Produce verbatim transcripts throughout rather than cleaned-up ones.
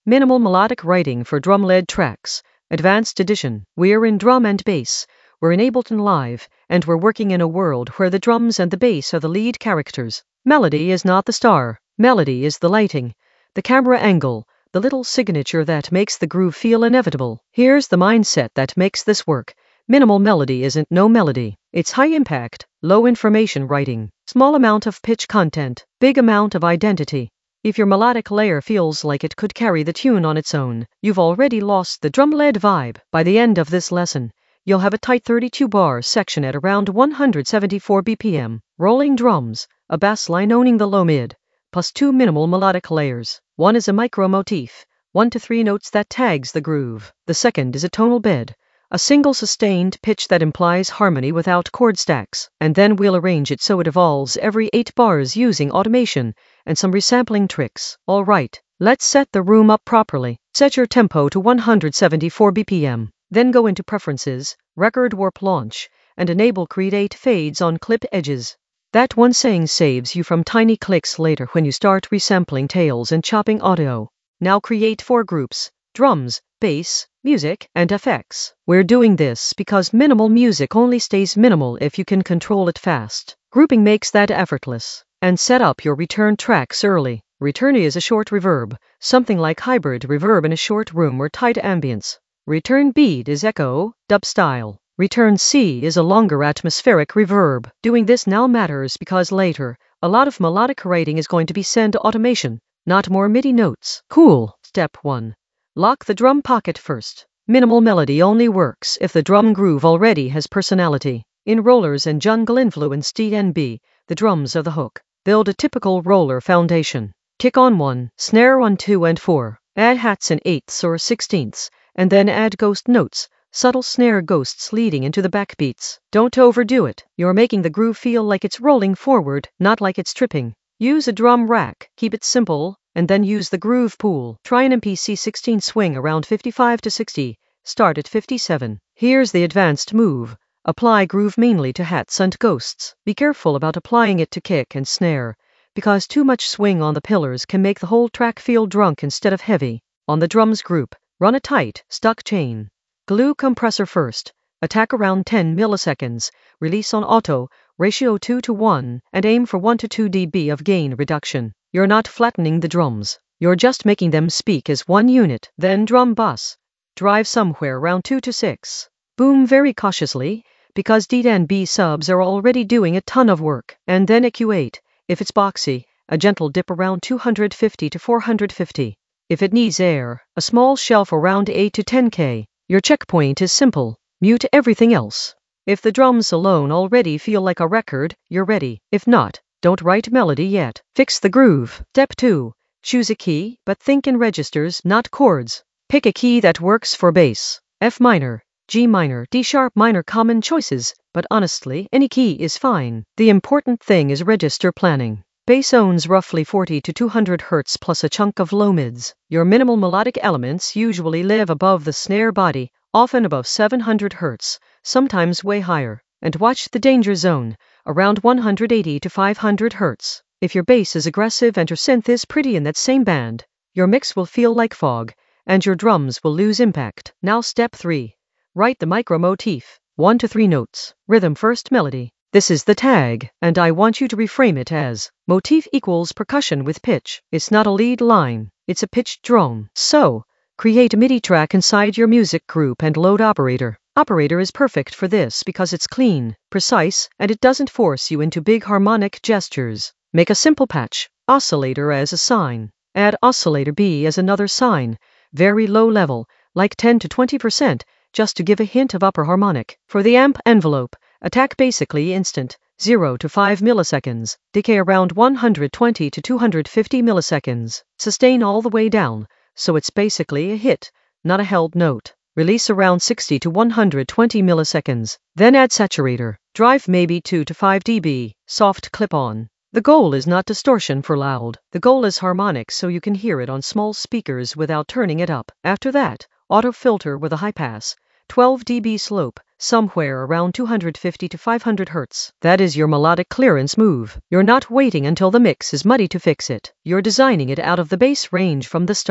Minimal Melodic Writing for Drum-Led Tracks, Advanced Edition. We're in drum and bass. We're in Ableton Live, and we're working in a world where the drums and the bass are the lead characters. Melody is not the star. Melody is the lighting, the camera angle, the little signature that makes the groove feel inevitable. Here's the mindset that makes this work. Minimal melody isn't no melody. It's high impact, low information writing. Small amount of pitch content, big amount of identity. If your melodic layer feels like it could carry the tune on its own, you've already lost the drum-led vibe. By the end of this lesson, you'll have a tight thirty-two bar section at around one hundred seventy-four B P M, rolling drums, a bass line owning the low mid, plus two minimal melodic layers. One is a micro motif, one to three notes that tags the groove. The second is a tonal bed, a single sustained pitch that implies harmony without chord stacks. And then we'll arrange it so it evolves every eight bars using automation and some resampling tricks. All right, let's set the room up properly. Set your tempo to one hundred seventy-four B P M. Then go into Preferences, Record Warp Launch, and enable Create Fades on clip edges. That one saying saves you from tiny clicks later when you start resampling tails and chopping audio. Now create four groups: drums, bass, music, and effects. We're doing this because minimal music only stays minimal if you can control it fast. Grouping makes that effortless. And set up your return tracks early. Return is a short reverb, something like hybrid reverb in a short room or tight ambience. Return beat is echo, dub style. Return C is a longer atmospheric reverb. Doing this now matters because later, a lot of melodic writing is going to be send automation, not more MIDI notes. Cool. Step one. Lock the drum pocket first. Minimal melody only works if the drum groove already has personality. In rollers and jungle influenced D N B, the drums are the hook. Build a typical roller foundation. Kick on one, snare on two and four. Add hats in eighths or sixteenths, and then add ghost notes, subtle snare ghosts leading into the backbeats. Don't overdo it. You're making the groove feel like it's rolling forward, not like it's tripping. Use a drum rack, keep it simple, and then use the groove pool. Try an M P C sixteen swing around fifty-five to sixty. Start at fifty-seven. Here's the advanced move. Apply groove mainly to hats and ghosts. Be careful about applying it to kick and snare, because too much swing on the pillars can make the whole track feel drunk instead of heavy. On the drums group, run a tight, stuck chain. Glue compressor first. Attack around ten milliseconds. Release on auto, ratio two to one, and aim for one to two decibels of gain reduction. You're not flattening the drums. You're just making them speak as one unit. Then drum bus. Drive somewhere around two to six. Boom very cautiously, because D N B subs are already doing a ton of work. And then E Q eight. If it's boxy, a gentle dip around two hundred fifty to four hundred fifty. If it needs air, a small shelf around eight to ten K. Your checkpoint is simple. Mute everything else. If the drums alone already feel like a record, you're ready. If not, don't write melody yet. Fix the groove. Step two. Choose a key, but think in registers, not chords. Pick a key that works for bass. F minor, G minor, D sharp minor, common choices, but honestly, any key is fine. The important thing is register planning. Bass owns roughly forty to two hundred hertz plus a chunk of low mids. Your minimal melodic elements usually live above the snare body, often above seven hundred hertz, sometimes way higher. And watch the danger zone, around one hundred eighty to five hundred hertz. If your bass is aggressive and your synth is pretty in that same band, your mix will feel like fog, and your drums will lose impact. Now step three. Write the micro motif, one to three notes. Rhythm first, melody. This is the tag, and I want you to reframe it as motif equals percussion with pitch. It's not a lead line, it's a pitched drone. So, create a MIDI track inside your music group and load operator. Operator is perfect for this because it's clean, precise, and it doesn't force you into big harmonic gestures. Make a simple patch, oscillator as a sign. Add oscillator B as another sign, very low level, like ten to twenty percent, just to give a hint of upper harmonic. For the amp envelope, attack basically instant, zero to five milliseconds, decay around one hundred twenty to two hundred fifty milliseconds, sustain all the way down, so it's basically a hit, not a held note. Release around sixty to one hundred twenty milliseconds, then add saturator, drive maybe two to five decibels, soft clip-on. The goal is not distortion for loud, the goal is harmonic so you can hear it on small speakers without turning it up. After that, auto filter with a high pass, twelve decibel slope, somewhere around two hundred fifty to five hundred hertz. That is your melodic clearance move. You're not waiting until the mix is muddy to fix it. You're designing it out of the bass range from the start.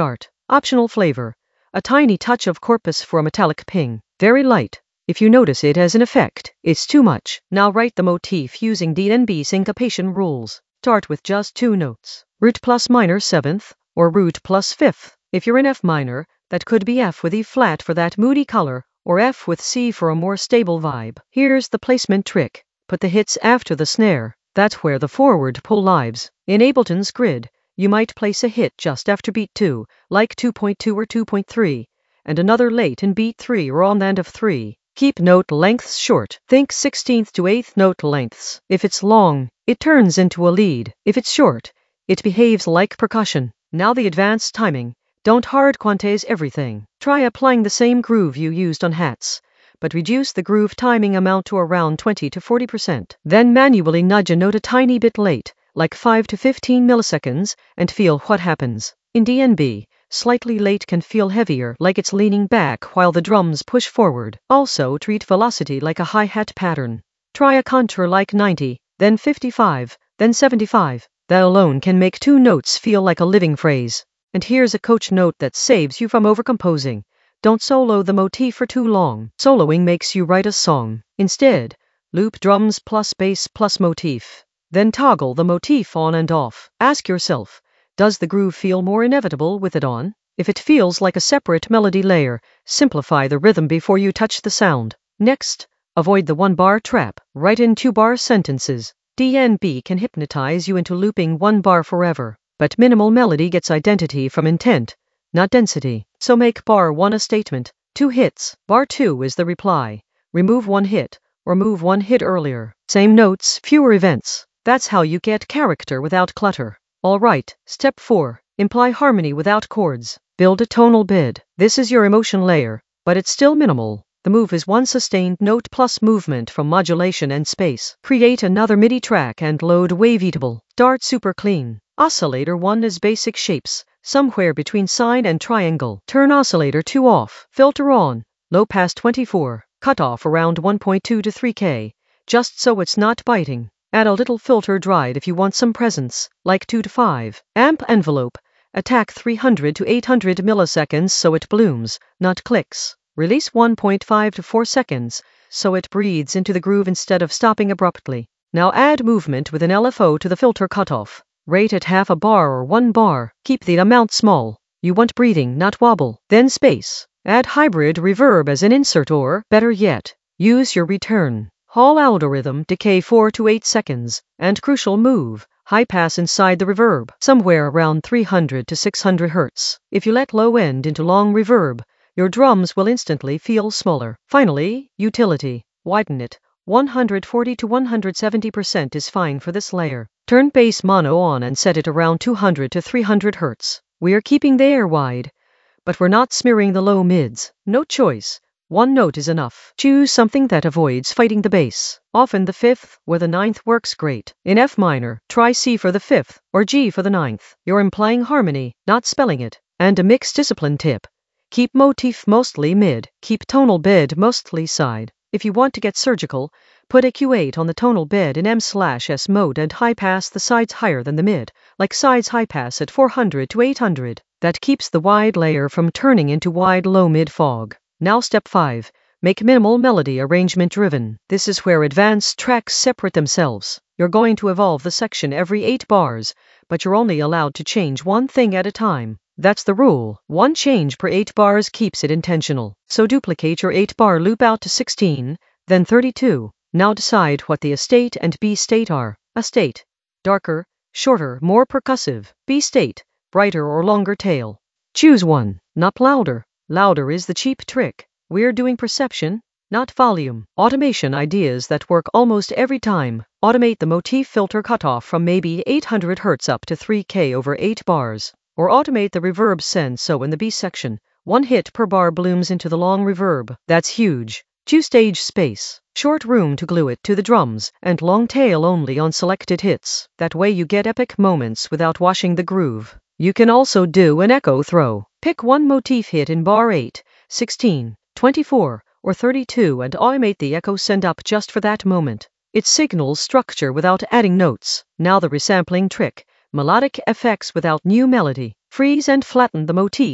Optional flavor. A tiny touch of corpus for a metallic ping. Very light. If you notice it as an effect, it's too much. Now write the motif using D N B syncopation rules. Start with just two notes. Root plus minor seventh, or root plus fifth. If you're in F minor, that could be F with E flat for that moody color, or F with C for a more stable vibe. Here's the placement trick. Put the hits after the snare. That's where the forward pull lives. In Ableton's grid, you might place a hit just after beat two, like two point two or two point three, and another late in beat three or on the end of three. Keep note lengths short. Think sixteenth to eighth note lengths. If it's long, it turns into a lead. If it's short, it behaves like percussion. Now the advanced timing. Don't hard quantize everything. Try applying the same groove you used on hats, but reduce the groove timing amount to around twenty to forty percent. Then manually nudge a note a tiny bit late, like five to fifteen milliseconds, and feel what happens. In D N B, slightly late can feel heavier, like it's leaning back while the drums push forward. Also treat velocity like a hi-hat pattern. Try a contour like ninety, then fifty-five, then seventy-five. That alone can make two notes feel like a living phrase. And here's a coach note that saves you from overcomposing. Don't solo the motif for too long. Soloing makes you write a song. Instead, loop drums plus bass plus motif. Then toggle the motif on and off. Ask yourself, does the groove feel more inevitable with it on? If it feels like a separate melody layer, simplify the rhythm before you touch the sound. Next, avoid the one-bar trap. Write in two-bar sentences. D N B can hypnotize you into looping one bar forever, but minimal melody gets identity from intent, not density. So make bar one a statement. Two hits. Bar two is the reply. Remove one hit, or move one hit earlier. Same notes, fewer events. That's how you get character without clutter. Alright, step four. Imply harmony without chords. Build a tonal bed. This is your emotion layer, but it's still minimal. The move is one sustained note plus movement from modulation and space. Create another MIDI track and load Waveatable. Start super clean. Oscillator one is basic shapes, somewhere between sine and triangle. Turn oscillator two off. Filter on. Low pass twenty-four. Cutoff around one point two to three K, just so it's not biting. Add a little filter dried if you want some presence, like two to five. Amp envelope. Attack three hundred to eight hundred milliseconds so it blooms, not clicks. Release one point five to four seconds, so it breathes into the groove instead of stopping abruptly. Now add movement with an L F O to the filter cutoff. Rate at half a bar or one bar. Keep the amount small. You want breathing, not wobble. Then space. Add hybrid reverb as an insert or, better yet, use your return. Hall algorithm, decay four to eight seconds, and crucial move, high pass inside the reverb, somewhere around three hundred to six hundred hertz. If you let low end into long reverb, your drums will instantly feel smaller. Finally, utility. Widen it. one hundred forty to one hundred seventy percent is fine for this layer. Turn bass mono on and set it around two hundred to three hundred hertz. We're keeping the air wide, but we're not smearing the low mids. No choice. One note is enough. Choose something that avoids fighting the bass. Often the fifth or the ninth works great. In F minor, try C for the fifth, or G for the ninth. You're implying harmony, not spelling it. And a mixed discipline tip. Keep motif mostly mid, keep tonal bed mostly side. If you want to get surgical, put a Q eight on the tonal bed in M slash S mode and high pass the sides higher than the mid, like sides high pass at four hundred to eight hundred. That keeps the wide layer from turning into wide low mid fog. Now step five. Make minimal melody arrangement driven. This is where advanced tracks separate themselves. You're going to evolve the section every eight bars, but you're only allowed to change one thing at a time. That's the rule. One change per eight bars keeps it intentional. So duplicate your eight bar loop out to sixteen, then thirty-two. Now decide what the A state and B state are. A state. Darker, shorter, more percussive. B state. Brighter or longer tail. Choose one. Not louder. Louder is the cheap trick. We're doing perception, not volume. Automation ideas that work almost every time. Automate the motif filter cutoff from maybe eight hundred hertz up to three K over eight bars. Or automate the reverb send so in the B section, one hit per bar blooms into the long reverb. That's huge. Choose stage space. Short room to glue it to the drums, and long tail only on selected hits. That way you get epic moments without washing the groove. You can also do an echo throw. Pick one motif hit in bar eight, sixteen, twenty-four, or thirty-two and automate the echo send up just for that moment. It signals structure without adding notes. Now the resampling trick. Melodic effects without new melody. Freeze and flatten the motif,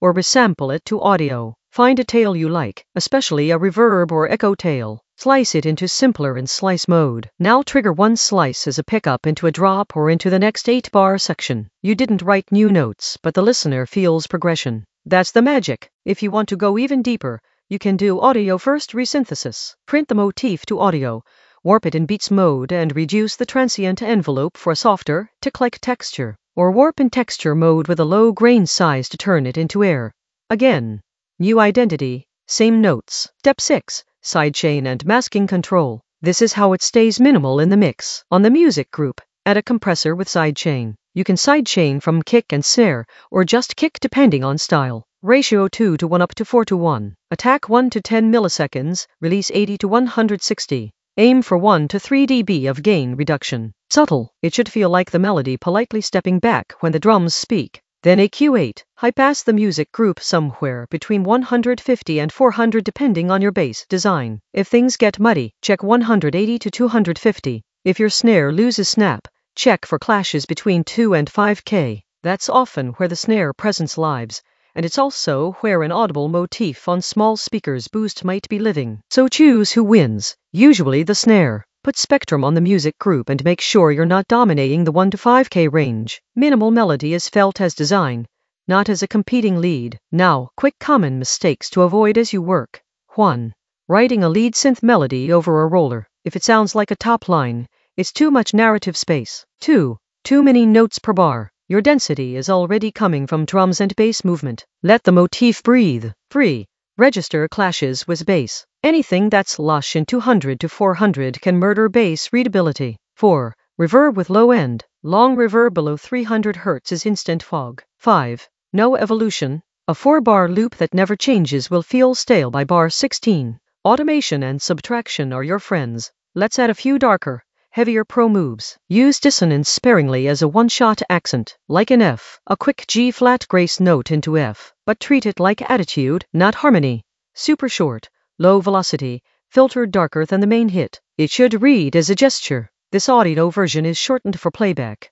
or resample it to audio. Find a tail you like, especially a reverb or echo tail. Slice it into simpler and slice mode. Now trigger one slice as a pickup into a drop or into the next eight bar section. You didn't write new notes, but the listener feels progression. That's the magic. If you want to go even deeper, you can do audio first resynthesis. Print the motif to audio, warp it in beats mode and reduce the transient envelope for a softer, tick-like texture. Or warp in texture mode with a low grain size to turn it into air. Again, new identity, same notes. Step six. Sidechain and masking control. This is how it stays minimal in the mix. On the music group, add a compressor with sidechain. You can sidechain from kick and snare, or just kick depending on style. Ratio two to one up to four to one. Attack one to ten milliseconds, release eighty to one hundred sixty. Aim for one to three decibels of gain reduction. Subtle, it should feel like the melody politely stepping back when the drums speak. Then A Q eight, high pass the music group somewhere between one hundred fifty and four hundred depending on your bass design. If things get muddy, check one hundred eighty to two hundred fifty. If your snare loses snap, check for clashes between two and five K. That's often where the snare presence lives, and it's also where an audible motif on small speakers boost might be living. So choose who wins, usually the snare. Put spectrum on the music group and make sure you're not dominating the one to five K range. Minimal melody is felt as design, not as a competing lead. Now, quick common mistakes to avoid as you work. one. Writing a lead synth melody over a roller. If it sounds like a top line, it's too much narrative space. two. Too many notes per bar. Your density is already coming from drums and bass movement. Let the motif breathe. three. Register clashes with bass. Anything that's lush in two hundred to four hundred can murder bass readability. four. Reverb with low end. Long reverb below three hundred hertz is instant fog. five. No evolution. A four bar loop that never changes will feel stale by bar sixteen. Automation and subtraction are your friends. Let's add a few darker, heavier pro moves. Use dissonance sparingly as a one-shot accent, like in F. A quick G-flat grace note into F, but treat it like attitude, not harmony. Super short, low velocity, filtered darker than the main hit. It should read as a gesture. This audio version is shortened for playback.